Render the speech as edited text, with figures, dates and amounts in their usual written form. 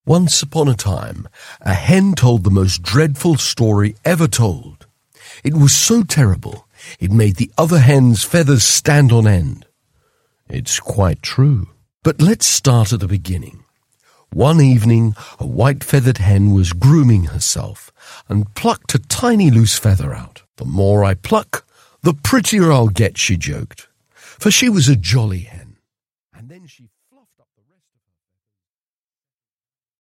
Once upon a time, a hen told the most dreadful story ever told. It was so terrible, it made the other hen's feathers stand on end. It's quite true. But let's start at the beginning. One evening, a white-feathered hen was grooming herself and plucked a tiny loose feather out. "The more I pluck, the prettier I'll get," she joked, for she was a jolly hen. And then she